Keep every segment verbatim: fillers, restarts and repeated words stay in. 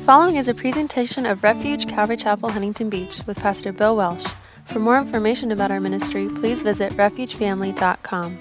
following is a presentation of Refuge Calvary Chapel, Huntington Beach with Pastor Bill Welsh. For more information about our ministry, please visit refuge family dot com.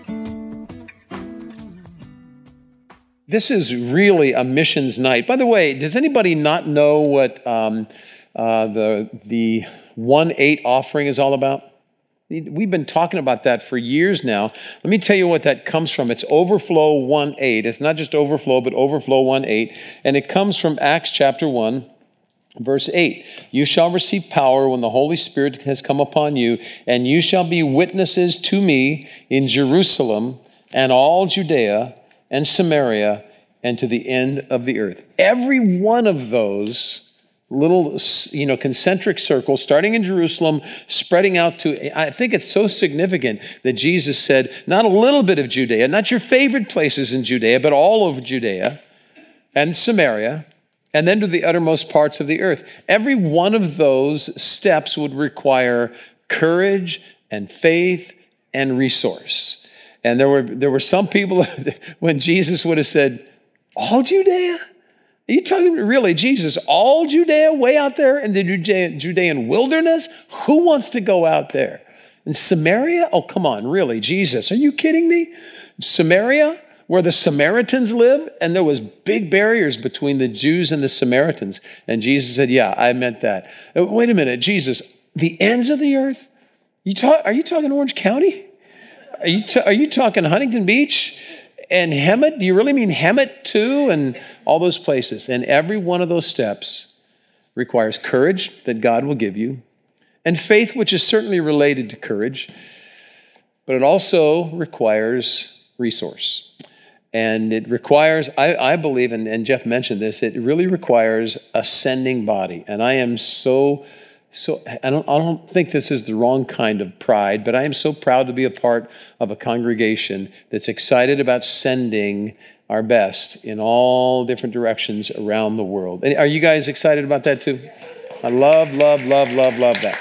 This is really a missions night. By the way, does anybody not know what um, uh, the the one eight offering is all about? We've been talking about that for years now. Let me tell you what that comes from. It's Overflow one eight. It's not just overflow, but Overflow one eight. And it comes from Acts chapter one, verse eight. You shall receive power when the Holy Spirit has come upon you, and you shall be witnesses to me in Jerusalem and all Judea and Samaria and to the end of the earth. Every one of those little, you know, concentric circles, starting in Jerusalem, spreading out to, I think it's so significant that Jesus said, not a little bit of Judea, not your favorite places in Judea, but all over Judea and Samaria, and then to the uttermost parts of the earth. Every one of those steps would require courage and faith and resource. And there were, there were some people, when Jesus would have said, all Judea? Are you talking really, Jesus, all Judea way out there in the Judean, Judean wilderness? Who wants to go out there? In Samaria? Oh, come on, really, Jesus, are you kidding me? Samaria, where the Samaritans live, and there was big barriers between the Jews and the Samaritans. And Jesus said, yeah, I meant that. Uh, Wait a minute, Jesus, the ends of the earth? You talk, are you talking Orange County? Are you, ta- are you talking Huntington Beach? And Hemet, do you really mean Hemet too? And all those places. And every one of those steps requires courage that God will give you, and faith, which is certainly related to courage, but it also requires resource. And it requires, I, I believe, and, and Jeff mentioned this, it really requires a sending body. And I am so So I don't, I don't think this is the wrong kind of pride, but I am so proud to be a part of a congregation that's excited about sending our best in all different directions around the world. Are you guys excited about that too? I love, love, love, love, love that.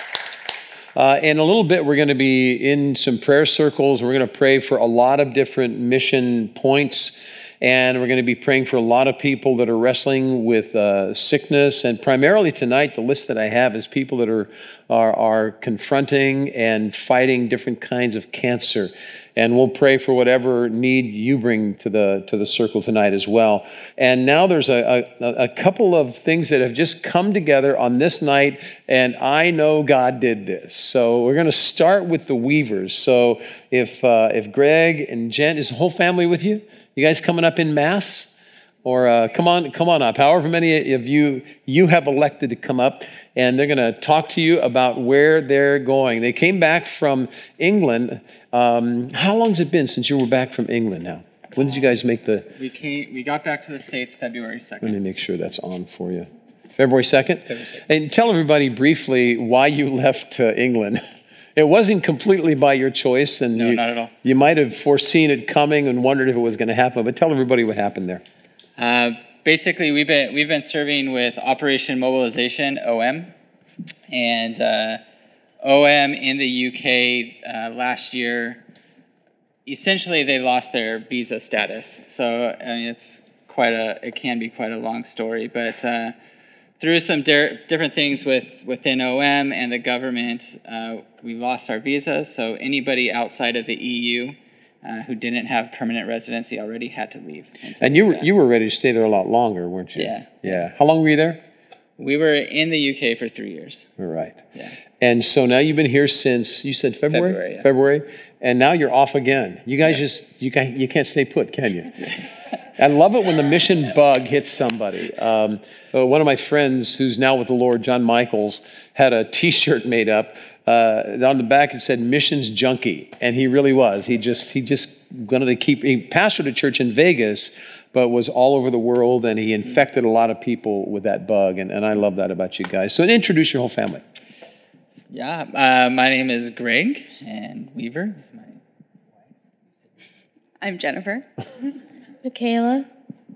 Uh, in a little bit, we're going to be in some prayer circles. We're going to pray for a lot of different mission points. And we're going to be praying for a lot of people that are wrestling with uh, sickness. And primarily tonight, the list that I have is people that are, are, are confronting and fighting different kinds of cancer. And we'll pray for whatever need you bring to the to the circle tonight as well. And now there's a, a, a couple of things that have just come together on this night, and I know God did this. So we're going to start with the Weavers. So if uh, if Greg and Jen, is the whole family with you? You guys coming up in mass? Or uh, come on, come on up. However many of you you have elected to come up, and they're going to talk to you about where they're going. They came back from England. Um, how long has it been since you were back from England now? When did you guys make the... We came. We got back to the States February second. Let me make sure that's on for you. February second? February second. And tell everybody briefly why you left uh, England. It wasn't completely by your choice, and No, you, not at all. you might have foreseen it coming and wondered if it was going to happen, but tell everybody what happened there. Uh, basically, we've been we've been serving with Operation Mobilization (O M), and uh, O M in the U K uh, last year. Essentially, they lost their visa status. So I mean, it's quite a it can be quite a long story, but uh, through some di- different things with within O M and the government, uh, we lost our visas. So anybody outside of the E U. Uh, who didn't have permanent residency already had to leave. And, so And you were that. you were ready to stay there a lot longer, weren't you? Yeah. Yeah. How long were you there? We were in the U K for three years. All right. Yeah. And so now you've been here since, you said February? February, yeah. February. And now you're off again. You guys Yeah. just, you can't, you can't stay put, can you? I love it when the mission bug hits somebody. Um, uh, one of my friends who's now with the Lord, John Michaels, had a T-shirt made up. Uh, on the back it said "Missions Junkie," and he really was. He just he just wanted to keep. He pastored a church in Vegas, but was all over the world, and he infected a lot of people with that bug. And, and I love that about you guys. So introduce your whole family. Yeah. Uh, my name is Greg, and Weaver is my wife. I'm Jennifer. Michaela.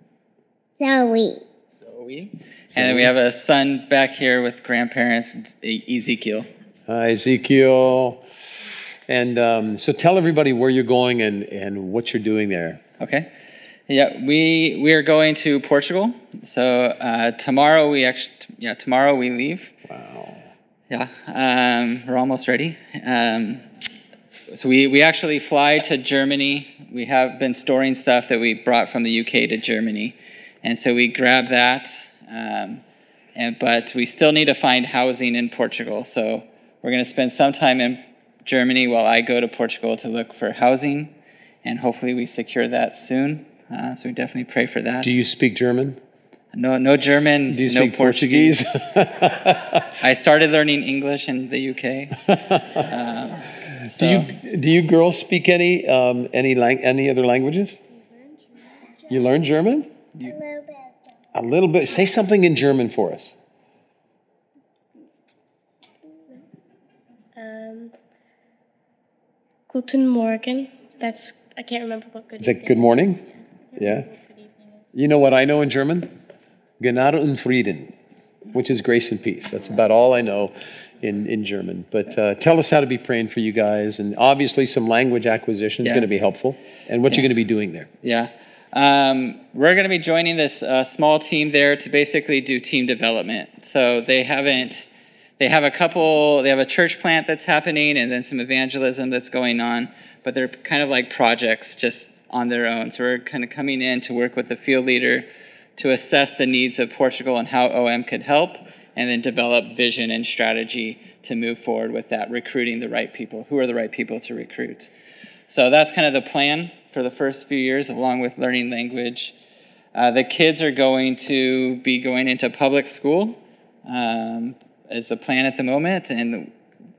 Zoe. Zoe. And then we have a son back here with grandparents, Ezekiel. Hi, Ezekiel. And um, so tell everybody where you're going and, and what you're doing there. Okay. Yeah, we we are going to Portugal. So uh, tomorrow we actually yeah tomorrow we leave. Wow. Yeah, um, we're almost ready. Um, so we we actually fly to Germany. We have been storing stuff that we brought from the U K to Germany, and so we grab that. Um, and but we still need to find housing in Portugal. So we're going to spend some time in Germany while I go to Portugal to look for housing, and hopefully we secure that soon. Uh, so we definitely pray for that. Do you speak German? No, no German. Do you no speak Portuguese? I started learning English in the U K. Um, so. Do you do you girls speak any um, any lang- any other languages? You learn German? You, A little bit. a little bit. Say something in German for us. Um, Guten Morgen. That's, I can't remember what good Is that good morning? Yeah. You know what I know in German? Gnade und Frieden, which is grace and peace. That's about all I know in, in German. But uh, tell us how to be praying for you guys. And obviously some language acquisition is Yeah. going to be helpful. And what Yeah. you're going to be doing there. Yeah. Um, we're going to be joining this uh, small team there to basically do team development. So they haven't, they have a couple, they have a church plant that's happening and then some evangelism that's going on, but they're kind of like projects just on their own. So we're kind of coming in to work with the field leader to assess the needs of Portugal and how O M could help, and then develop vision and strategy to move forward with that, recruiting the right people. Who are the right people to recruit? So that's kind of the plan for the first few years, along with learning language. Uh, the kids are going to be going into public school um, as the plan at the moment, and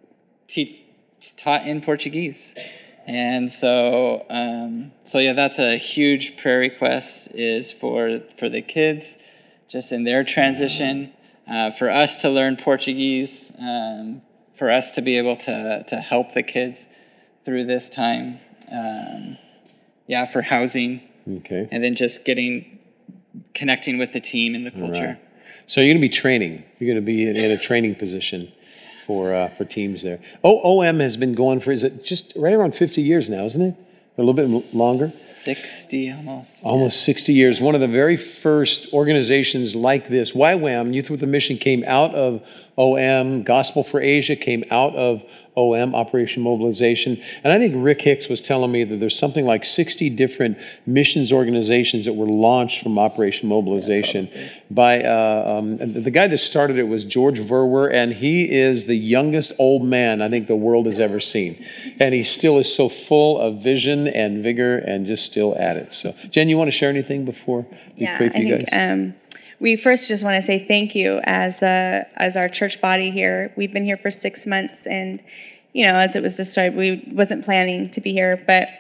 te- taught in Portuguese. And so, um, so yeah, that's a huge prayer request, is for for the kids, just in their transition, uh, for us to learn Portuguese, um, for us to be able to to help the kids through this time. Um, yeah, for housing, Okay. and then just getting, connecting with the team and the culture. Right. So you're going to be training. You're going to be in, in a training position for uh, for teams there. O O M has been going for, is it just right around fifty years now, isn't it? A little bit m- longer? sixty almost. Almost sixty years. One of the very first organizations like this, Y WAM, Youth with a Mission, came out of O M. Gospel for Asia came out of O M, Operation Mobilization. And I think Rick Hicks was telling me that there's something like sixty different missions organizations that were launched from Operation Mobilization by, uh, um, the guy that started it was George Verwer, and he is the youngest old man I think the world has ever seen. And he still is so full of vision and vigor and just still at it. So, Jen, you want to share anything before we Yeah, pray for I you think guys? um, we first just want to say thank you as the as our church body here. We've been here for six months, and you know, as it was described, we wasn't planning to be here, but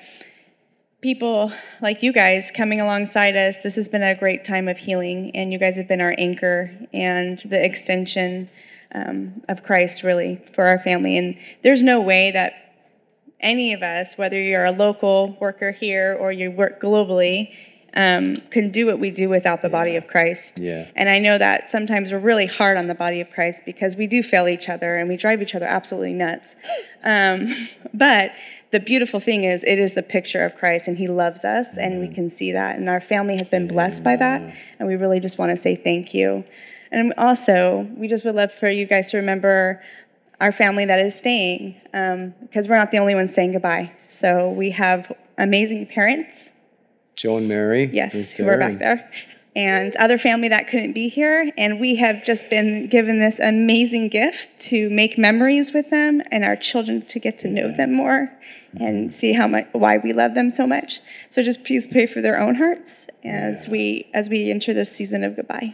people like you guys coming alongside us, this has been a great time of healing, and you guys have been our anchor and the extension um, of Christ, really, for our family. And there's no way that any of us, whether you're a local worker here or you work globally, um, can do what we do without the body of Christ. Yeah. And I know that sometimes we're really hard on the body of Christ because we do fail each other and we drive each other absolutely nuts. Um, but the beautiful thing is it is the picture of Christ, and he loves us, and we can see that. And our family has been blessed by that, and we really just want to say thank you. And also, we just would love for you guys to remember our family that is staying, um, because we're not the only ones saying goodbye. So we have amazing parents, Joe and Mary. yes, right who are back and- there, and other family that couldn't be here. And we have just been given this amazing gift to make memories with them, and our children to get to know them more and see how much why we love them so much. So just please pray for their own hearts as we as we enter this season of goodbye.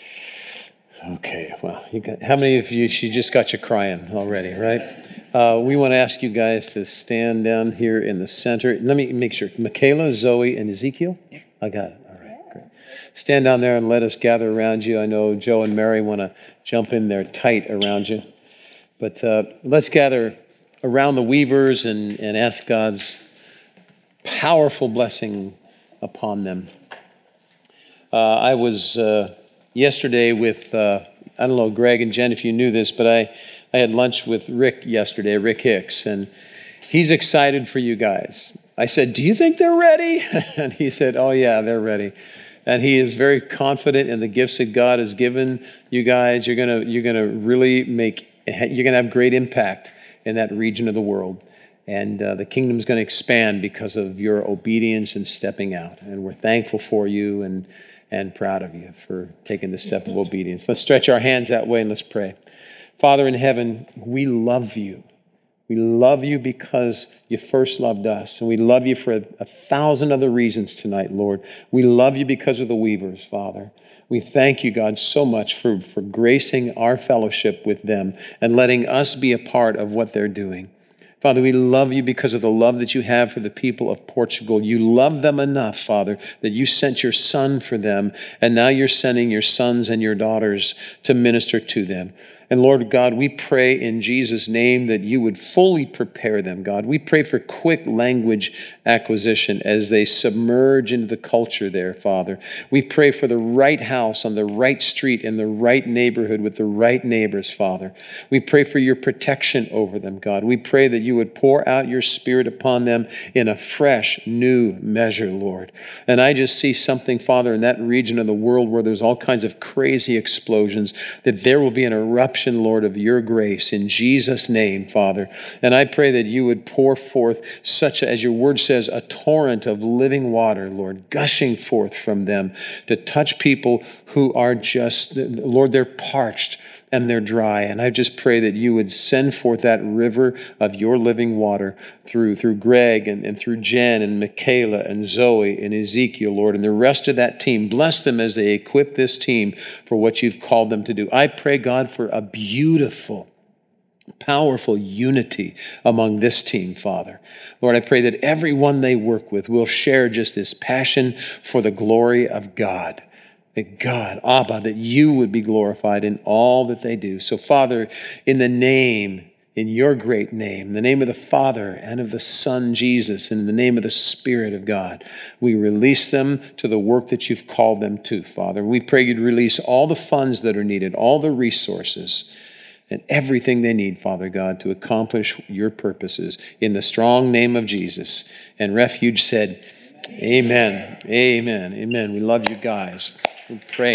Okay, well, you got, how many of you, she just got you crying already, right? Uh, we want to ask you guys to stand down here in the center. Let me make sure. Michaela, Zoe, and Ezekiel? I got it. All right, great. Stand down there and let us gather around you. I know Joe and Mary want to jump in there tight around you. But uh, let's gather around the Weavers and, and ask God's powerful blessing upon them. Uh, I was... Uh, Yesterday with, uh, I don't know, Greg and Jen, if you knew this, but I, I had lunch with Rick yesterday, Rick Hicks, and he's excited for you guys. I said, do you think they're ready? And he said, oh yeah, they're ready. And he is very confident in the gifts that God has given you guys. You're gonna, you're gonna really make, you're gonna have great impact in that region of the world. And uh, the kingdom is going to expand because of your obedience and stepping out. And we're thankful for you and, and proud of you for taking the step of obedience. Let's stretch our hands that way and let's pray. Father in heaven, we love you. We love you because you first loved us. And we love you for a, a thousand other reasons tonight, Lord. We love you because of the Weavers, Father. We thank you, God, so much for, for gracing our fellowship with them and letting us be a part of what they're doing. Father, we love you because of the love that you have for the people of Portugal. You love them enough, Father, that you sent your son for them, and now you're sending your sons and your daughters to minister to them. And Lord God, we pray in Jesus' name that you would fully prepare them, God. We pray for quick language acquisition as they submerge into the culture there, Father. We pray for the right house on the right street in the right neighborhood with the right neighbors, Father. We pray for your protection over them, God. We pray that you would pour out your Spirit upon them in a fresh, new measure, Lord. And I just see something, Father, in that region of the world where there's all kinds of crazy explosions, that there will be an eruption, Lord, of your grace in Jesus' name, Father. And I pray that you would pour forth such, as your word says, a torrent of living water, Lord, gushing forth from them to touch people who are just, Lord, they're parched and they're dry. And I just pray that you would send forth that river of your living water through, through Greg and, and through Jen and Michaela and Zoe and Ezekiel, Lord, and the rest of that team. Bless them as they equip this team for what you've called them to do. I pray, God, for a beautiful, powerful unity among this team, Father. Lord, I pray that everyone they work with will share just this passion for the glory of God. That God, Abba, that you would be glorified in all that they do. So, Father, in the name, in your great name, in the name of the Father and of the Son, Jesus, and in the name of the Spirit of God, we release them to the work that you've called them to, Father. We pray you'd release all the funds that are needed, all the resources, and everything they need, Father God, to accomplish your purposes in the strong name of Jesus. And Refuge said, amen, amen, amen. We love you guys. We pray.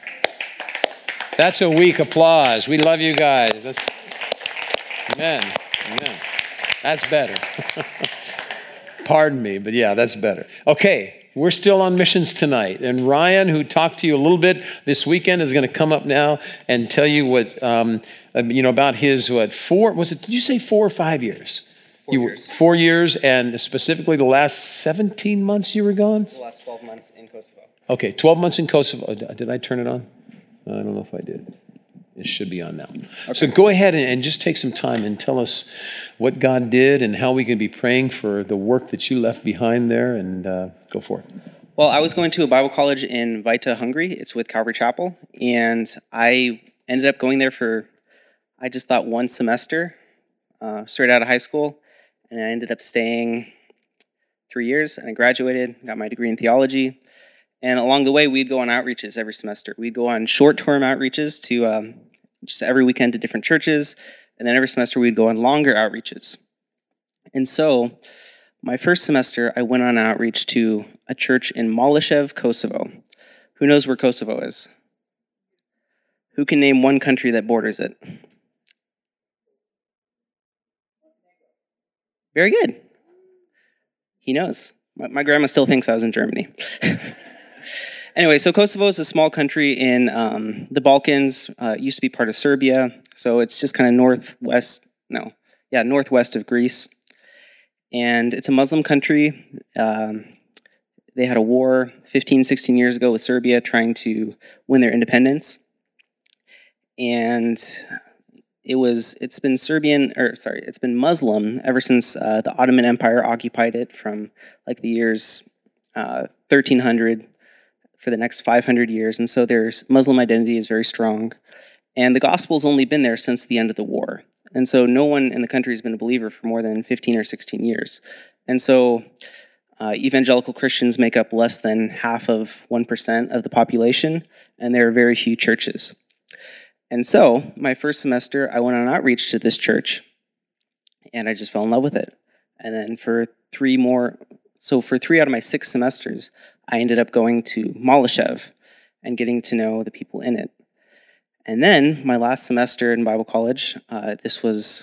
That's a weak applause. We love you guys. That's, amen, amen. That's better. Pardon me, but yeah, that's better. Okay, we're still on missions tonight. And Ryan, who talked to you a little bit this weekend, is going to come up now and tell you what, um, you know, about his, what, four, was it, did you say four or five years? Four you, years. Four years, and specifically the last seventeen months you were gone? The last twelve months in Kosovo. Okay, twelve months in Kosovo. Did I turn it on? I don't know if I did. It should be on now. Okay. So go ahead and, and just take some time and tell us what God did and how we can be praying for the work that you left behind there, and uh, go for it. Well, I was going to a Bible college in Vita, Hungary. It's with Calvary Chapel, and I ended up going there for, I just thought one semester, uh, straight out of high school, and I ended up staying three years, and I graduated, got my degree in theology. And along the way, we'd go on outreaches every semester. We'd go on short-term outreaches to um, just every weekend to different churches. And then every semester, we'd go on longer outreaches. And so my first semester, I went on outreach to a church in Malyshev, Kosovo. Who knows where Kosovo is? Who can name one country that borders it? Very good. He knows. My, my grandma still thinks I was in Germany. Anyway, so Kosovo is a small country in um, the Balkans. Uh, it used to be part of Serbia, so it's just kind of northwest, no, yeah, northwest of Greece. And it's a Muslim country. Um, they had a war fifteen, sixteen years ago with Serbia trying to win their independence. And it was, it's been Serbian, or sorry, it's been Muslim ever since uh, the Ottoman Empire occupied it from like the years uh, thirteen hundred for the next five hundred years. And so their Muslim identity is very strong. And the gospel's only been there since the end of the war. And so no one in the country has been a believer for more than fifteen or sixteen years. And so uh, evangelical Christians make up less than half of one percent of the population, and there are very few churches. And so my first semester, I went on outreach to this church, and I just fell in love with it. And then for three more, so for three out of my six semesters, I ended up going to Malyshev and getting to know the people in it. And then my last semester in Bible college, uh, this was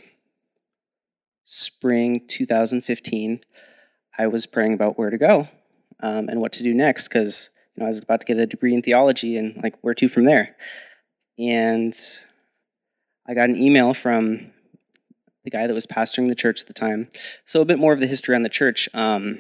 spring two thousand fifteen, I was praying about where to go um, and what to do next, because you know, I was about to get a degree in theology and like where to from there. And I got an email from the guy that was pastoring the church at the time. So a bit more of the history on the church. Um,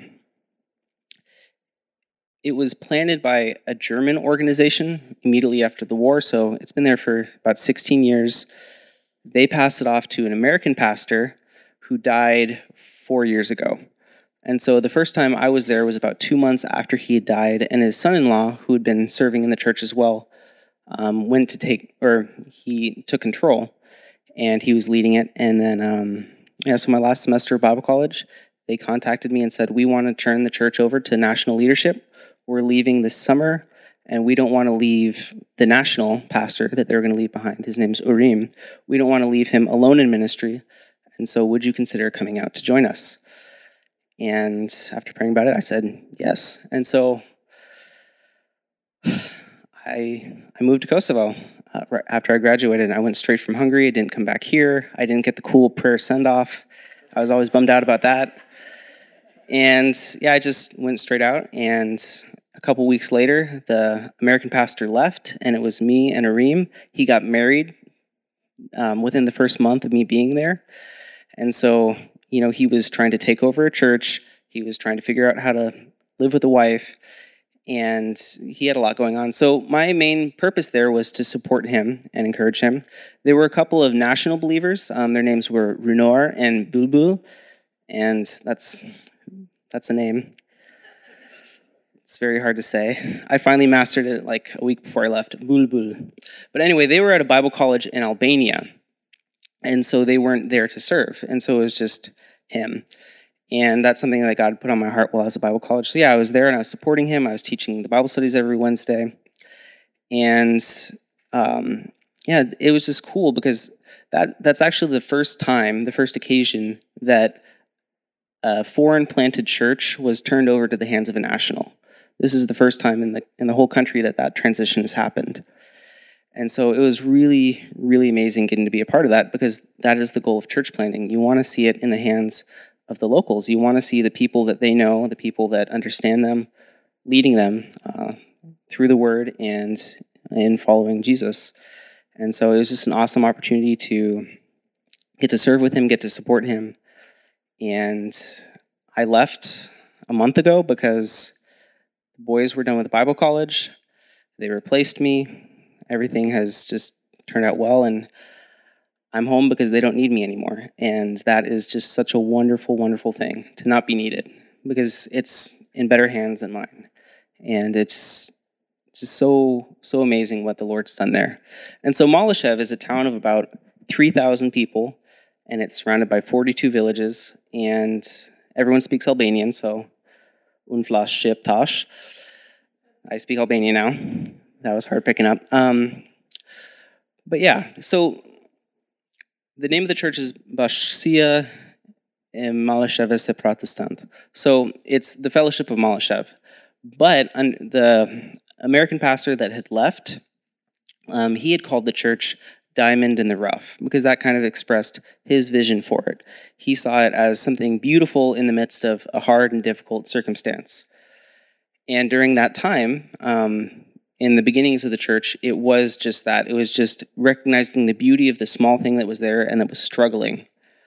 it was planted by a German organization immediately after the war, so it's been there for about sixteen years. They passed it off to an American pastor who died four years ago. And so the first time I was there was about two months after he had died, and his son-in-law, who had been serving in the church as well, um, went to take, or he took control, and he was leading it. And then, um, yeah, so my last semester of Bible college, they contacted me and said, we want to turn the church over to national leadership. We're leaving this summer, and we don't want to leave the national pastor that they're going to leave behind. His name's Urim. We don't want to leave him alone in ministry, and so would you consider coming out to join us? And after praying about it, I said yes. And so I I moved to Kosovo. Uh, right after I graduated, I went straight from Hungary. I didn't come back here. I didn't get the cool prayer send-off. I was always bummed out about that. And yeah, I just went straight out. And a couple weeks later, the American pastor left, and it was me and Urim. He got married um, within the first month of me being there. And so, you know, he was trying to take over a church. He was trying to figure out how to live with a wife. And he had a lot going on. So my main purpose there was to support him and encourage him. There were a couple of national believers. Um, their names were Runor and Bulbul. And that's that's a name. It's very hard to say. I finally mastered it like a week before I left. Bulbul. But anyway, they were at a Bible college in Albania. And so they weren't there to serve. And so it was just him. And that's something that God put on my heart while I was at Bible college. So yeah, I was there and I was supporting him. I was teaching the Bible studies every Wednesday. And um, yeah, it was just cool because that that's actually the first time, the first occasion that a foreign planted church was turned over to the hands of a national. This is the first time in the in the whole country that that transition has happened. And so it was really, really amazing getting to be a part of that, because that is the goal of church planting. You want to see it in the hands of the locals. You want to see the people that they know, the people that understand them, leading them uh, through the word and in following Jesus. And so it was just an awesome opportunity to get to serve with him, get to support him. And I left a month ago because the boys were done with Bible college. They replaced me. Everything has just turned out well, and I'm home because they don't need me anymore. And that is just such a wonderful, wonderful thing, to not be needed, because it's in better hands than mine. And it's just so, so amazing what the Lord's done there. And so Malyshev is a town of about three thousand people, and it's surrounded by forty-two villages, and everyone speaks Albanian, so unflas shqiptash. I speak Albanian now. That was hard picking up. Um, but yeah, so the name of the church is Bashkësia e Malëshevës Protestant. So it's the Fellowship of Malyshev. But un- the American pastor that had left, um, he had called the church Diamond in the Rough, because that kind of expressed his vision for it. He saw it as something beautiful in the midst of a hard and difficult circumstance. And during that time, um, in the beginnings of the church, it was just that. It was just recognizing the beauty of the small thing that was there and that was struggling.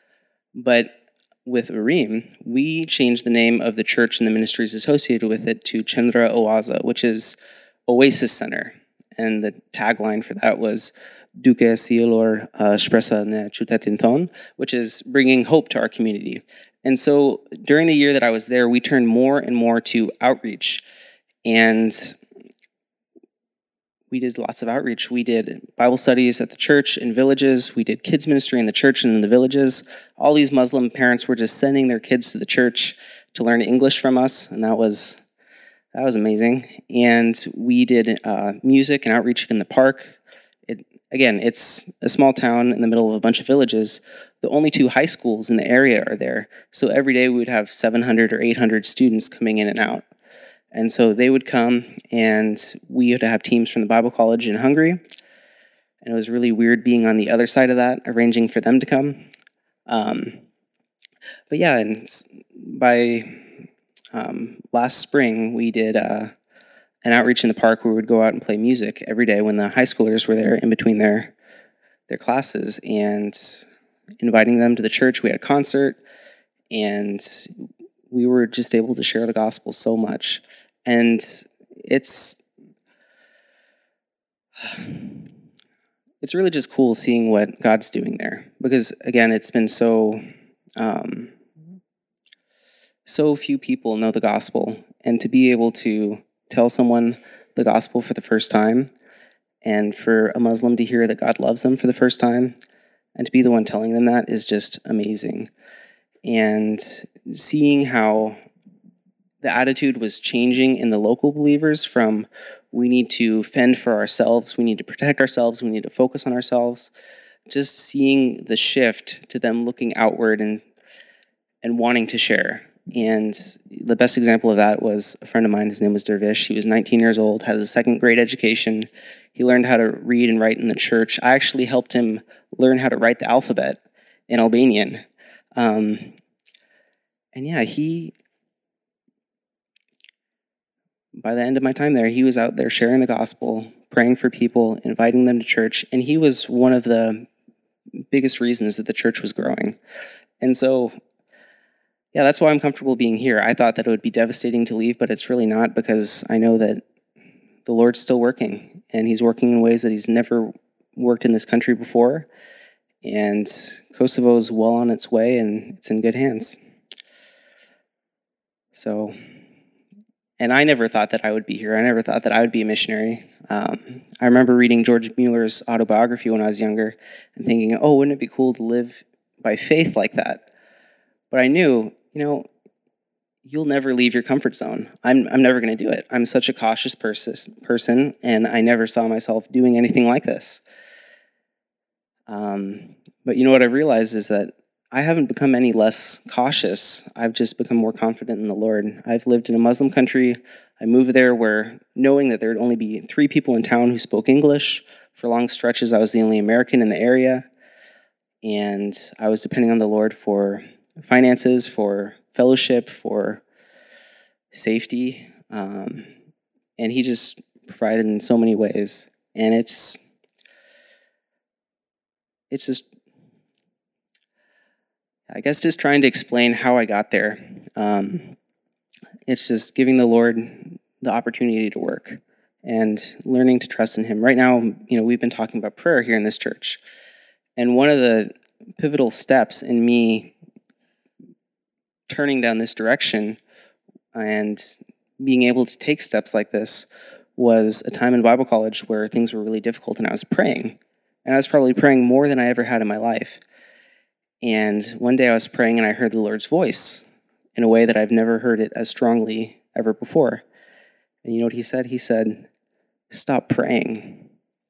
But with Urim, we changed the name of the church and the ministries associated with it to Chendra Oaza, which is Oasis Center. And the tagline for that was Duke Sielor Shpresa ne Qytetin Ton, which is bringing hope to our community. And so during the year that I was there, we turned more and more to outreach. And we did lots of outreach. We did Bible studies at the church in villages. We did kids ministry in the church and in the villages. All these Muslim parents were just sending their kids to the church to learn English from us, and that was that was amazing. And we did uh, music and outreach in the park. It again, it's a small town in the middle of a bunch of villages. The only two high schools in the area are there. So every day we would have seven hundred or eight hundred students coming in and out. And so they would come, and we had to have teams from the Bible College in Hungary. And it was really weird being on the other side of that, arranging for them to come. Um, but yeah, and by um, last spring, we did uh, an outreach in the park where we would go out and play music every day when the high schoolers were there in between their their classes, and inviting them to the church. We had a concert, and we were just able to share the gospel so much. And it's it's really just cool seeing what God's doing there, because again, it's been so um, so few people know the gospel, and to be able to tell someone the gospel for the first time, and for a Muslim to hear that God loves them for the first time, and to be the one telling them that is just amazing. And seeing how the attitude was changing in the local believers from, we need to fend for ourselves, we need to protect ourselves, we need to focus on ourselves, just seeing the shift to them looking outward and and wanting to share. And the best example of that was a friend of mine. His name was Dervish. He was nineteen years old, has a second grade education. He learned how to read and write in the church. I actually helped him learn how to write the alphabet in Albanian. Um, and yeah, he, by the end of my time there, he was out there sharing the gospel, praying for people, inviting them to church. And he was one of the biggest reasons that the church was growing. And so, yeah, that's why I'm comfortable being here. I thought that it would be devastating to leave, but it's really not, because I know that the Lord's still working, and he's working in ways that he's never worked in this country before. And Kosovo is well on its way, and it's in good hands. So, and I never thought that I would be here. I never thought that I would be a missionary. Um, I remember reading George Mueller's autobiography when I was younger and thinking, oh, wouldn't it be cool to live by faith like that? But I knew, you know, you'll never leave your comfort zone. I'm I'm never going to do it. I'm such a cautious pers- person, and I never saw myself doing anything like this. Um, but you know what I realized is that I haven't become any less cautious. I've just become more confident in the Lord. I've lived in a Muslim country. I moved there where, knowing that there would only be three people in town who spoke English, for long stretches I was the only American in the area, and I was depending on the Lord for finances, for fellowship, for safety, um, and he just provided in so many ways. And it's it's just, I guess, just trying to explain how I got there. Um, it's just giving the Lord the opportunity to work and learning to trust in him. Right now, you know, we've been talking about prayer here in this church, and one of the pivotal steps in me turning down this direction and being able to take steps like this was a time in Bible college where things were really difficult, and I was praying. And I was probably praying more than I ever had in my life. And one day I was praying, and I heard the Lord's voice in a way that I've never heard it as strongly ever before. And you know what he said? He said, "Stop praying.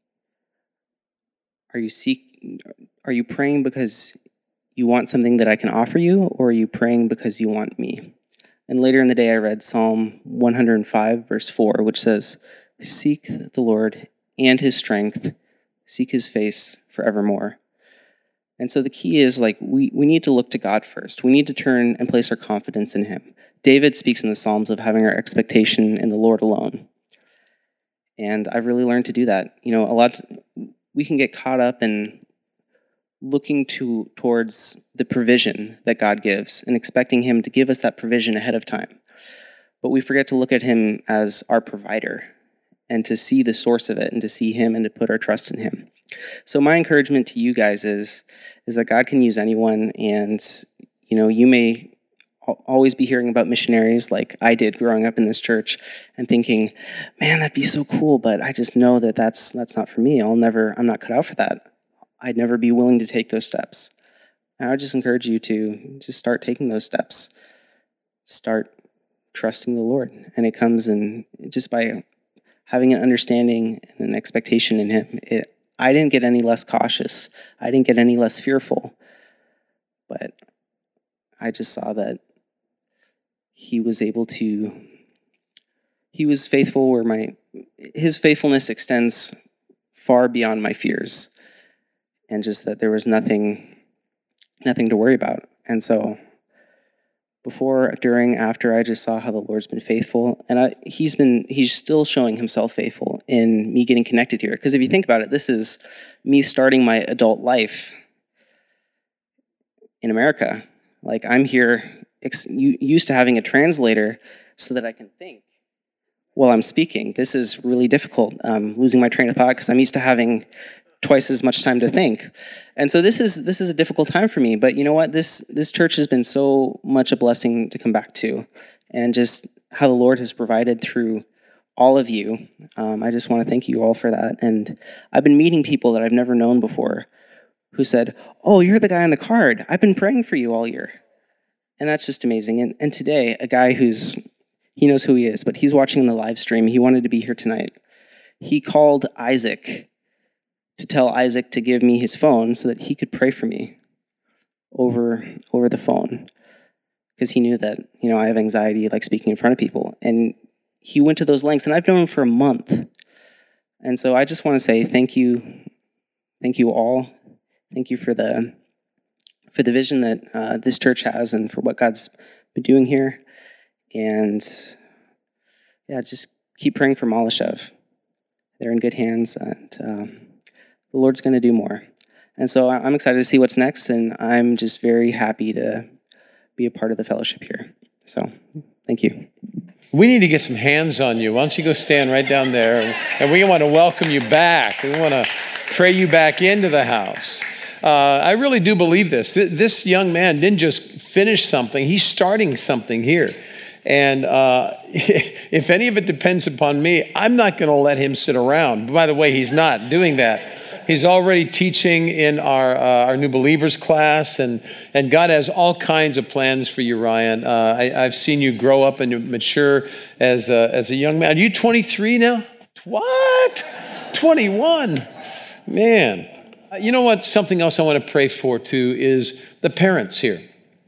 Are you seek? Are you praying because you want something that I can offer you, or are you praying because you want me?" And later in the day, I read Psalm one oh five, verse four, which says, "Seek the Lord and his strength, seek his face forevermore." And so the key is, like, we, we need to look to God first. We need to turn and place our confidence in him. David speaks in the Psalms of having our expectation in the Lord alone. And I've really learned to do that. You know, a lot, we can get caught up in looking to towards the provision that God gives and expecting him to give us that provision ahead of time. But we forget to look at him as our provider and to see the source of it and to see him and to put our trust in him. So my encouragement to you guys is, is that God can use anyone, and, you know, you may always be hearing about missionaries like I did growing up in this church and thinking, man, that'd be so cool, but I just know that that's, that's not for me. I'll never, I'm not cut out for that. I'd never be willing to take those steps. And I would just encourage you to just start taking those steps. Start trusting the Lord. And it comes in just by having an understanding and an expectation in him. It, I didn't get any less cautious. I didn't get any less fearful. But I just saw that he was able to, he was faithful where my, his faithfulness extends far beyond my fears. And just that there was nothing, nothing to worry about. And so before, during, after, I just saw how the Lord's been faithful. And I, he's been, he's still showing himself faithful in me getting connected here. Because if you think about it, this is me starting my adult life in America. Like, I'm here ex- used to having a translator so that I can think while I'm speaking. This is really difficult. Um, losing my train of thought because I'm used to having twice as much time to think. And so this is this is a difficult time for me. But you know what? This this church has been so much a blessing to come back to. And just how the Lord has provided through all of you. Um, I just want to thank you all for that. And I've been meeting people that I've never known before who said, oh, you're the guy on the card. I've been praying for you all year. And that's just amazing. And, and today, a guy who's, he knows who he is, but he's watching the live stream. He wanted to be here tonight. He called Isaac to tell Isaac to give me his phone so that he could pray for me over, over the phone. Because he knew that, you know, I have anxiety, like speaking in front of people. And he went to those lengths, and I've known him for a month. And so I just want to say thank you, thank you all. Thank you for the for the vision that uh, this church has and for what God's been doing here. And yeah, just keep praying for Malyshev. They're in good hands, and um, the Lord's going to do more. And so I'm excited to see what's next, and I'm just very happy to be a part of the fellowship here. So thank you. We need to get some hands on you. Why don't you go stand right down there, and we want to welcome you back. We want to pray you back into the house. Uh, I really do believe this. This young man didn't just finish something. He's starting something here. And uh, if any of it depends upon me, I'm not going to let him sit around. By the way, he's not doing that. He's already teaching in our uh, our new believers class, and and God has all kinds of plans for you, Ryan. Uh, I, I've seen you grow up and mature as a, as a young man. Are you twenty-three now? What? twenty-one? Man. You know what? Something else I want to pray for too is the parents here.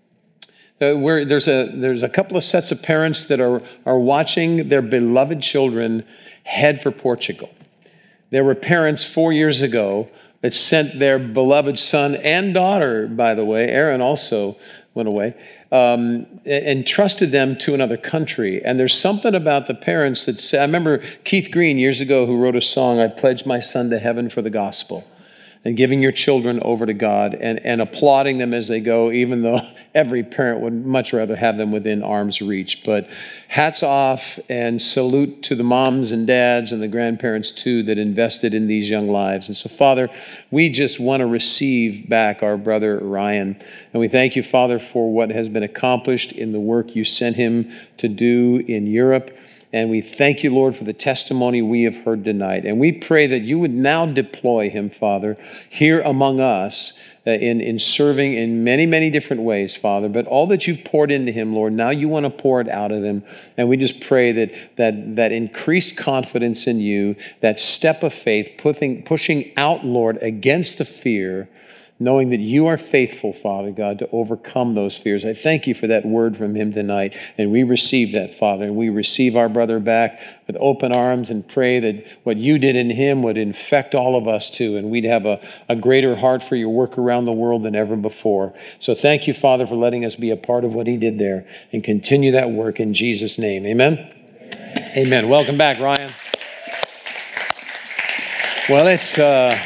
Uh, where there's a there's a couple of sets of parents that are are watching their beloved children head for Portugal. There were parents four years ago that sent their beloved son and daughter, by the way, Aaron also went away, um, and trusted them to another country. And there's something about the parents that say, I remember Keith Green years ago who wrote a song, I pledged my son to heaven for the gospel. And giving your children over to God and, and applauding them as they go, even though every parent would much rather have them within arm's reach. But hats off and salute to the moms and dads and the grandparents too that invested in these young lives. And so, Father, we just want to receive back our brother Ryan. And we thank you, Father, for what has been accomplished in the work you sent him to do in Europe. And we thank you, Lord, for the testimony we have heard tonight. And we pray that you would now deploy him, Father, here among us uh, in, in serving in many, many different ways, Father. But all that you've poured into him, Lord, now you want to pour it out of him. And we just pray that that, that increased confidence in you, that step of faith, pushing, pushing out, Lord, against the fear, knowing that you are faithful, Father God, to overcome those fears. I thank you for that word from him tonight. And we receive that, Father. And we receive our brother back with open arms and pray that what you did in him would infect all of us too. And we'd have a, a greater heart for your work around the world than ever before. So thank you, Father, for letting us be a part of what he did there. And continue that work in Jesus' name. Amen? Amen. Amen. Welcome back, Ryan. Well, it's... Uh,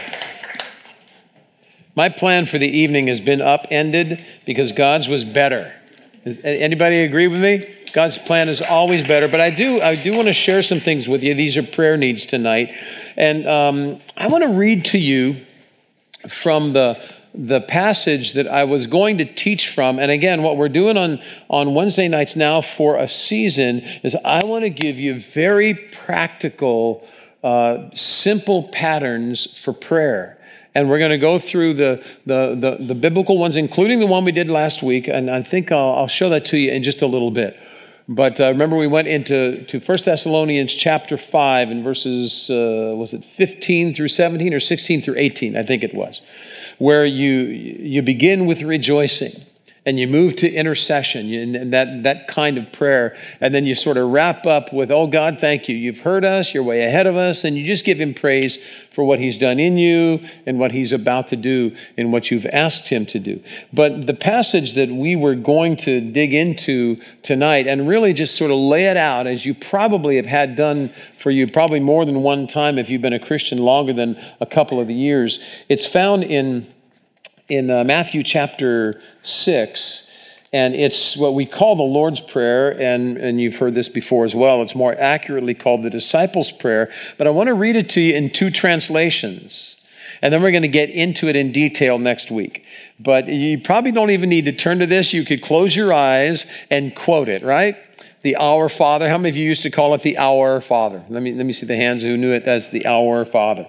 My plan for the evening has been upended because God's was better. Does anybody agree with me? God's plan is always better. But I do I do want to share some things with you. These are prayer needs tonight. And um, I want to read to you from the, the passage that I was going to teach from. And again, what we're doing on, on Wednesday nights now for a season is I want to give you very practical, uh, simple patterns for prayer. And we're going to go through the, the, the, the biblical ones, including the one we did last week. And I think I'll, I'll show that to you in just a little bit. But uh, remember, we went into to First Thessalonians chapter five and verses, uh, was it fifteen through seventeen or sixteen through eighteen, I think it was, where you you begin with rejoicing. And you move to intercession and that, that kind of prayer. And then you sort of wrap up with, oh, God, thank you. You've heard us. You're way ahead of us. And you just give him praise for what he's done in you and what he's about to do and what you've asked him to do. But the passage that we were going to dig into tonight and really just sort of lay it out, as you probably have had done for you probably more than one time if you've been a Christian longer than a couple of the years. It's found in in uh, Matthew chapter six, and it's what we call the Lord's Prayer, and, and you've heard this before as well. It's more accurately called the Disciples' Prayer, but I want to read it to you in two translations, and then we're going to get into it in detail next week. But you probably don't even need to turn to this. You could close your eyes and quote it, right? The Our Father. How many of you used to call it the Our Father? Let me, let me see the hands who knew it as the Our Father.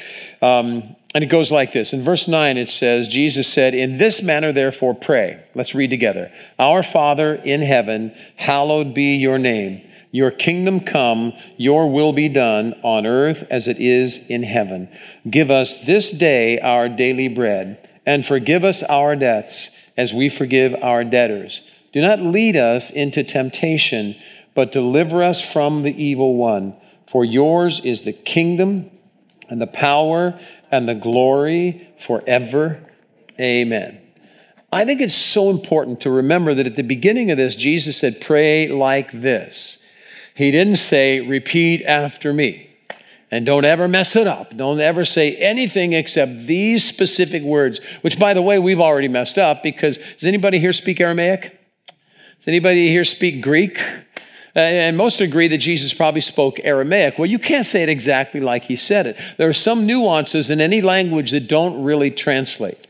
Um, And it goes like this. In verse nine, it says, Jesus said, in this manner, therefore, pray. Let's read together. Our Father in heaven, hallowed be your name. Your kingdom come, your will be done on earth as it is in heaven. Give us this day our daily bread, and forgive us our debts as we forgive our debtors. Do not lead us into temptation, but deliver us from the evil one. For yours is the kingdom and the power and the glory forever. Amen. I think it's so important to remember that at the beginning of this, Jesus said, pray like this. He didn't say, repeat after me. And don't ever mess it up. Don't ever say anything except these specific words, which, by the way, we've already messed up because does anybody here speak Aramaic? Does anybody here speak Greek? And most agree that Jesus probably spoke Aramaic. Well, you can't say it exactly like he said it. There are some nuances in any language that don't really translate.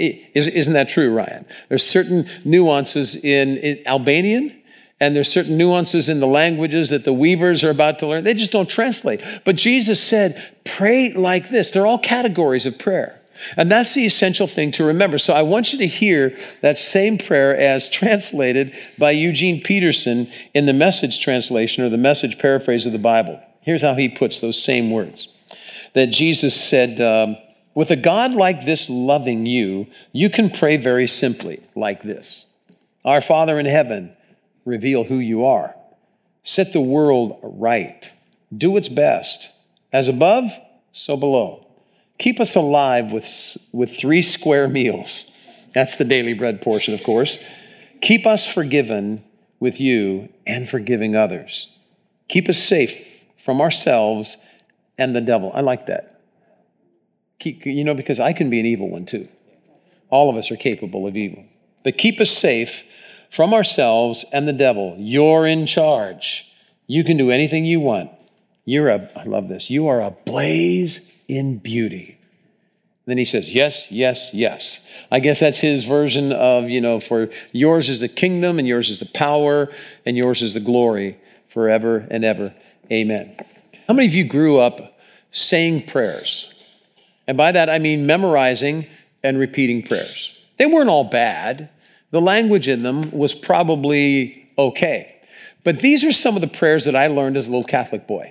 Isn't that true, Ryan? There's certain nuances in Albanian, and there's certain nuances in the languages that the weavers are about to learn. They just don't translate. But Jesus said, pray like this. They're all categories of prayer. And that's the essential thing to remember. So I want you to hear that same prayer as translated by Eugene Peterson in the Message translation or the Message paraphrase of the Bible. Here's how he puts those same words. That Jesus said, um, with a God like this loving you, you can pray very simply like this. Our Father in heaven, reveal who you are. Set the world right. Do its best. As above, so below. Keep us alive with, with three square meals. That's the daily bread portion, of course. Keep us forgiven with you and forgiving others. Keep us safe from ourselves and the devil. I like that. Keep, you know, because I can be an evil one too. All of us are capable of evil. But keep us safe from ourselves and the devil. You're in charge. You can do anything you want. You're a, I love this, you are a blaze in beauty. Then he says, yes, yes, yes. I guess that's his version of, you know, for yours is the kingdom and yours is the power and yours is the glory forever and ever. Amen. How many of you grew up saying prayers? And by that, I mean memorizing and repeating prayers. They weren't all bad. The language in them was probably okay. But these are some of the prayers that I learned as a little Catholic boy.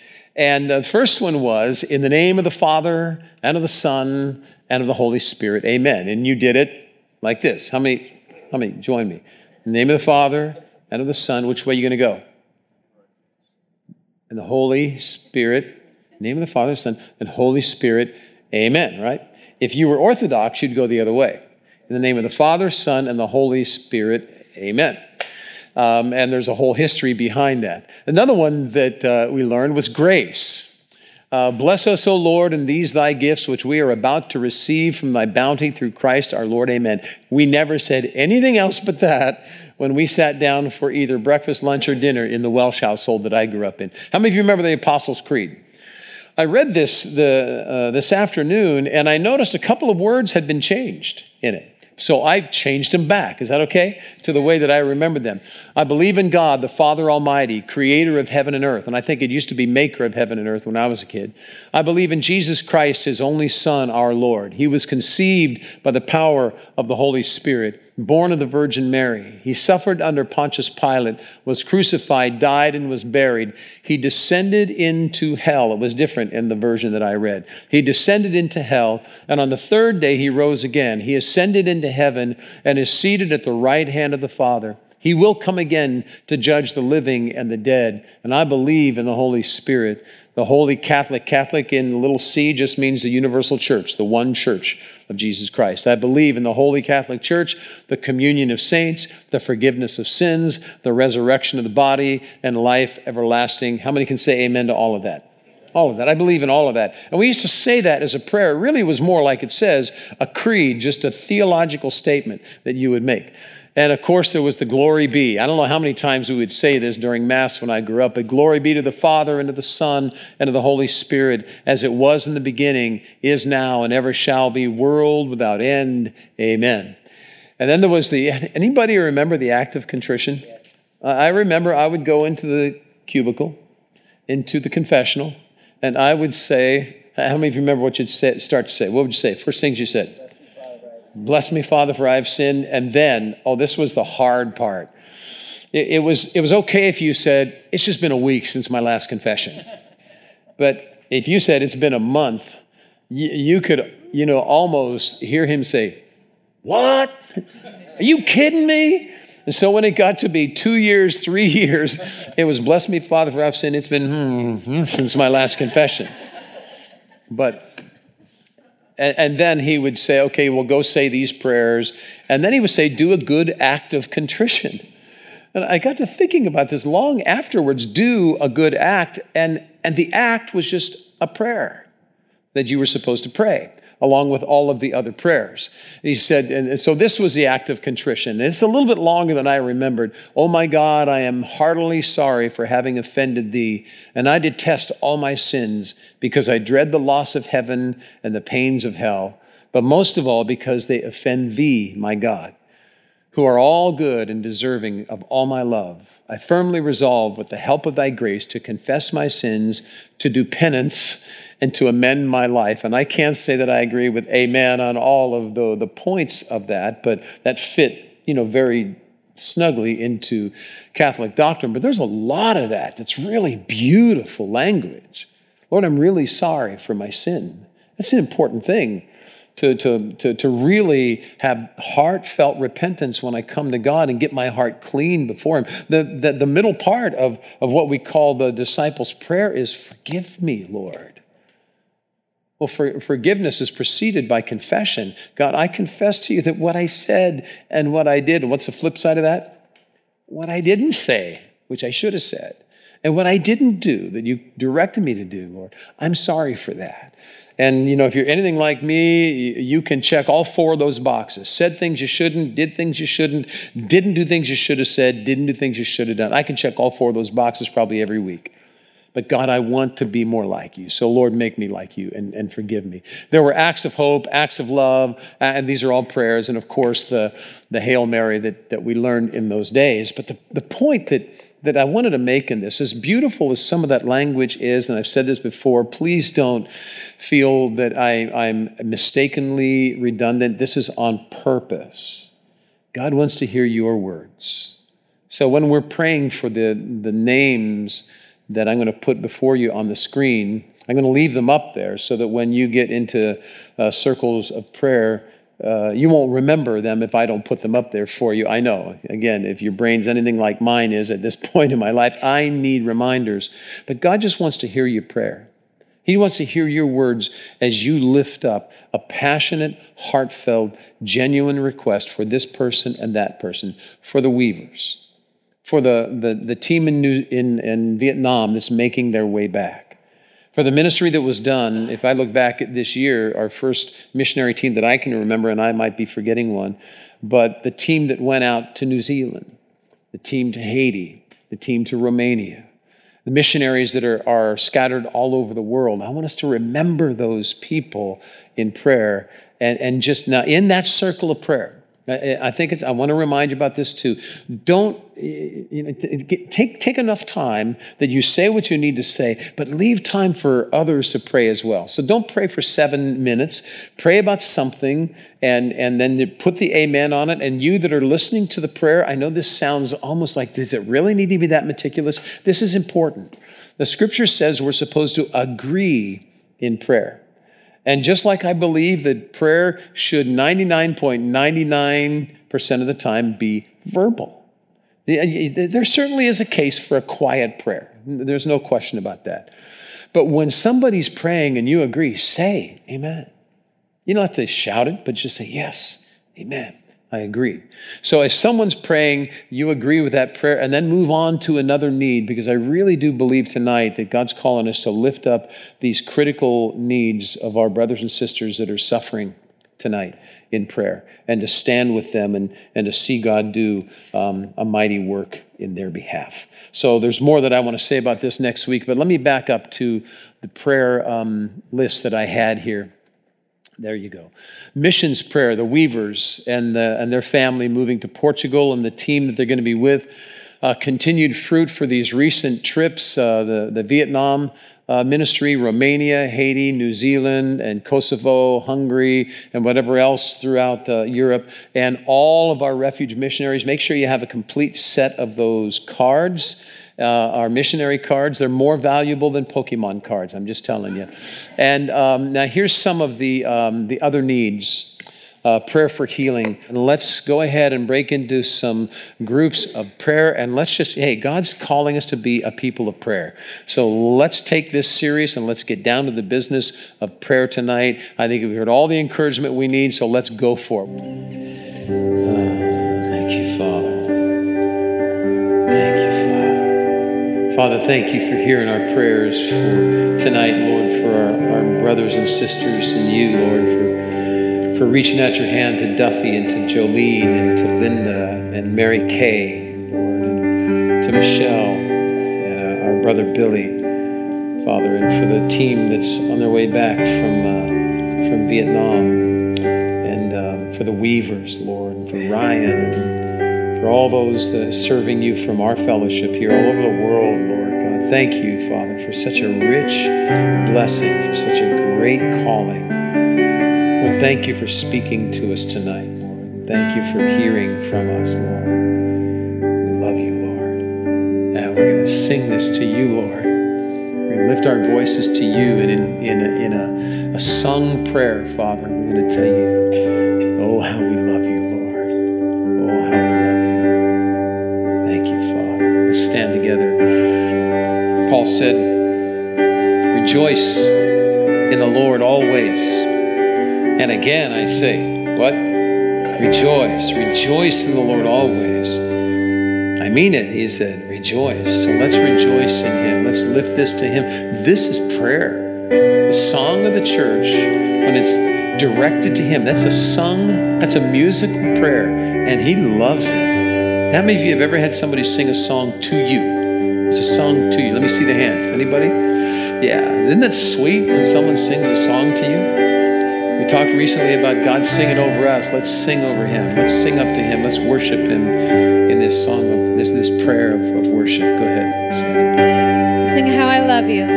And the first one was, in the name of the Father, and of the Son, and of the Holy Spirit, amen. And you did it like this. How many, how many join me? In the name of the Father, and of the Son, which way are you going to go? And the Holy Spirit, in the name of the Father, Son, and Holy Spirit, amen, right? If you were Orthodox, you'd go the other way. In the name of the Father, Son, and the Holy Spirit, amen. Um, and there's a whole history behind that. Another one that uh, we learned was grace. Uh, Bless us, O Lord, in these thy gifts, which we are about to receive from thy bounty through Christ our Lord, amen. We never said anything else but that when we sat down for either breakfast, lunch, or dinner in the Welsh household that I grew up in. How many of you remember the Apostles' Creed? I read this the, uh, this afternoon, and I noticed a couple of words had been changed in it. So I changed them back. Is that okay? To the way that I remembered them. I believe in God, the Father Almighty, creator of heaven and earth. And I think it used to be maker of heaven and earth when I was a kid. I believe in Jesus Christ, his only Son, our Lord. He was conceived by the power of the Holy Spirit born of the Virgin Mary. He suffered under Pontius Pilate, was crucified, died, and was buried. He descended into hell. It was different in the version that I read. He descended into hell, and on the third day he rose again. He ascended into heaven and is seated at the right hand of the Father. He will come again to judge the living and the dead. And I believe in the Holy Spirit, the Holy Catholic. Catholic in little c just means the universal church, the one church of Jesus Christ. I believe in the Holy Catholic Church, the communion of saints, the forgiveness of sins, the resurrection of the body, and life everlasting. How many can say amen to all of that? All of that. I believe in all of that. And we used to say that as a prayer. It really was more like it says, a creed, just a theological statement that you would make. And of course, there was the glory be. I don't know how many times we would say this during Mass when I grew up, but glory be to the Father and to the Son and to the Holy Spirit, as it was in the beginning, is now, and ever shall be, world without end. Amen. And then there was the, anybody remember the act of contrition? Uh, I remember I would go into the cubicle, into the confessional, and I would say, how many of you remember what you'd say, start to say? What would you say? First things you said. Bless me, Father, for I have sinned. And then, oh, this was the hard part. It, it was it was okay if you said, it's just been a week since my last confession. But if you said it's been a month, you, you could, you know, almost hear him say, what? Are you kidding me? And so when it got to be two years, three years, it was, bless me, Father, for I have sinned. It's been hmm, since my last confession. But And then he would say, okay, well, go say these prayers. And then he would say, do a good act of contrition. And I got to thinking about this long afterwards, do a good act. And, and the act was just a prayer that you were supposed to pray, along with all of the other prayers. He said, and so this was the act of contrition. It's a little bit longer than I remembered. Oh my God, I am heartily sorry for having offended thee, and I detest all my sins because I dread the loss of heaven and the pains of hell, but most of all because they offend thee, my God, who are all good and deserving of all my love. I firmly resolve with the help of thy grace to confess my sins, to do penance, and to amend my life. And I can't say that I agree with amen on all of the, the points of that, but that fit, you know, very snugly into Catholic doctrine. But there's a lot of that that's really beautiful language. Lord, I'm really sorry for my sin. That's an important thing, to, to, to, to really have heartfelt repentance when I come to God and get my heart clean before him. The, the, the middle part of, of what we call the disciples' prayer is, forgive me, Lord. Well, for, forgiveness is preceded by confession. God, I confess to you that what I said and what I did, and what's the flip side of that? What I didn't say, which I should have said, and what I didn't do that you directed me to do, Lord, I'm sorry for that. And, you know, if you're anything like me, you can check all four of those boxes. Said things you shouldn't, did things you shouldn't, didn't do things you should have said, didn't do things you should have done. I can check all four of those boxes probably every week. But God, I want to be more like you. So Lord, make me like you and, and forgive me. There were acts of hope, acts of love, and these are all prayers. And of course, the, the Hail Mary that, that we learned in those days. But the, the point that, that I wanted to make in this, as beautiful as some of that language is, and I've said this before, please don't feel that I, I'm mistakenly redundant. This is on purpose. God wants to hear your words. So when we're praying for the, the names that I'm going to put before you on the screen, I'm going to leave them up there so that when you get into uh, circles of prayer, uh, you won't remember them if I don't put them up there for you. I know, again, if your brain's anything like mine is at this point in my life, I need reminders. But God just wants to hear your prayer. He wants to hear your words as you lift up a passionate, heartfelt, genuine request for this person and that person, for the Weavers, for the, the, the team in, New, in, in Vietnam that's making their way back, for the ministry that was done. If I look back at this year, our first missionary team that I can remember, and I might be forgetting one, but the team that went out to New Zealand, the team to Haiti, the team to Romania, the missionaries that are, are scattered all over the world. I want us to remember those people in prayer. And, and just now, in that circle of prayer, I, I think it's, I want to remind you about this too. Don't, you know, take, take enough time that you say what you need to say, but leave time for others to pray as well. So don't pray for seven minutes. Pray about something and, and then put the amen on it. And you that are listening to the prayer, I know this sounds almost like, does it really need to be that meticulous? This is important. The scripture says we're supposed to agree in prayer. And just like I believe that prayer should ninety-nine point nine nine percent of the time be verbal. There certainly is a case for a quiet prayer. There's no question about that. But when somebody's praying and you agree, say amen. You don't have to shout it, but just say, yes, amen. I agree. So if someone's praying, you agree with that prayer and then move on to another need, because I really do believe tonight that God's calling us to lift up these critical needs of our brothers and sisters that are suffering tonight in prayer, and to stand with them and, and to see God do um, a mighty work in their behalf. So there's more that I want to say about this next week, but let me back up to the prayer um, list that I had here. There you go. Missions prayer, the Weavers and, the, and their family moving to Portugal and the team that they're going to be with. Uh, continued fruit for these recent trips, uh, the, the Vietnam uh, ministry, Romania, Haiti, New Zealand, and Kosovo, Hungary, and whatever else throughout uh, Europe. And all of our refuge missionaries, make sure you have a complete set of those cards. Uh, our missionary cards, they're more valuable than Pokemon cards, I'm just telling you. And um, now here's some of the, um, the other needs. Uh, prayer for healing. And let's go ahead and break into some groups of prayer, and let's just, hey, God's calling us to be a people of prayer. So let's take this serious and let's get down to the business of prayer tonight. I think we've heard all the encouragement we need, so let's go for it. Uh, thank you, Father. Thank you, Father. Father, thank you for hearing our prayers for tonight, Lord, for our, our brothers and sisters, and you, Lord, for for reaching out your hand to Duffy and to Jolene and to Linda and Mary Kay, Lord, and to Michelle and uh, our brother Billy, Father, and for the team that's on their way back from uh, from Vietnam, and um, for the Weavers, Lord, and for Ryan, and for all those that are serving you from our fellowship here all over the world, Lord God. Thank you, Father, for such a rich blessing, for such a great calling. Lord, thank you for speaking to us tonight, Lord. Thank you for hearing from us, Lord. We love you, Lord. Now we're going to sing this to you, Lord. We're going to lift our voices to you, and in, in, a, in a, a sung prayer, Father, we're going to tell you, oh, how we love you, Lord. Oh, how we love you. Thank you, Father. Let's stand together. Paul said, rejoice in the Lord always. And again, I say, what? Rejoice. Rejoice in the Lord always. I mean it. He said, rejoice. So let's rejoice in him. Let's lift this to him. This is prayer. The song of the church, when it's directed to him, that's a sung, that's a musical prayer. And he loves it. How many of you have ever had somebody sing a song to you? It's a song to you. Let me see the hands. Anybody? Yeah. Isn't that sweet when someone sings a song to you? We talked recently about God singing over us. Let's sing over him. Let's sing up to him. Let's worship him in this song of this, this prayer of, of worship. Go ahead. Sing How I Love You.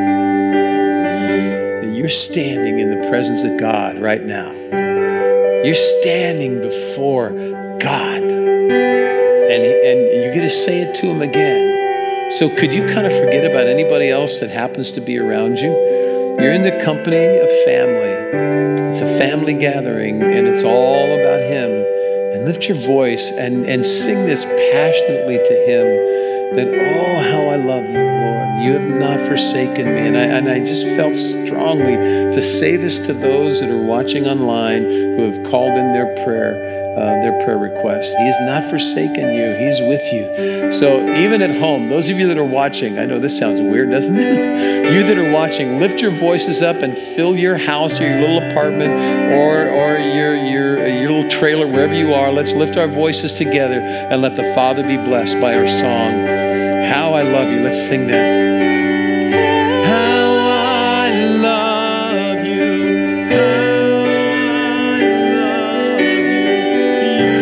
You're standing in the presence of God right now. You're standing before God. And, and you get to say it to him again. So could you kind of forget about anybody else that happens to be around you? You're in the company of family. It's a family gathering, and it's all about him. And lift your voice and, and sing this passionately to him, that, oh, how I love you, Lord. You have not forsaken me. And I, and I just felt strongly to say this to those that are watching online who have called in their prayer. Uh, their prayer requests. He has not forsaken you. He's with you. So even at home, those of you that are watching, I know this sounds weird, doesn't it? You that are watching, lift your voices up and fill your house or your little apartment or, or your, your, your little trailer, wherever you are. Let's lift our voices together and let the Father be blessed by our song, How I Love You. Let's sing that. You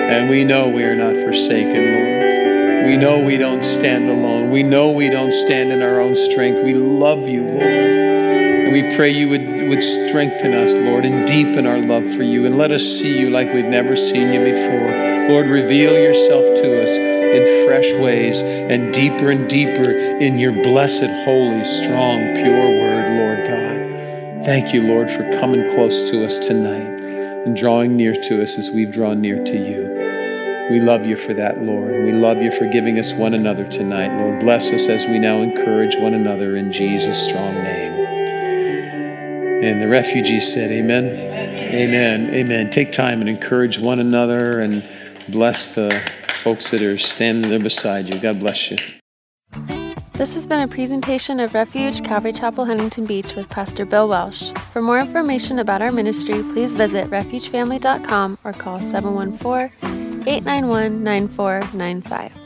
And we know we are not forsaken, Lord. We know we don't stand alone. We know we don't stand in our own strength. We love you, Lord. And we pray you would, would strengthen us, Lord, and deepen our love for you. And let us see you like we've never seen you before. Lord, reveal yourself to us in fresh ways and deeper and deeper in your blessed, holy, strong, pure word, Lord God. Thank you, Lord, for coming close to us tonight and drawing near to us as we've drawn near to you. We love you for that, Lord. And we love you for giving us one another tonight. Lord, bless us as we now encourage one another in Jesus' strong name. And the refugees said, amen. Amen. Amen. Amen. Take time and encourage one another and bless the folks that are standing there beside you. God bless you. This has been a presentation of Refuge Calvary Chapel, Huntington Beach with Pastor Bill Welsh. For more information about our ministry, please visit refuge family dot com or call seven one four, eight nine one, nine four nine five.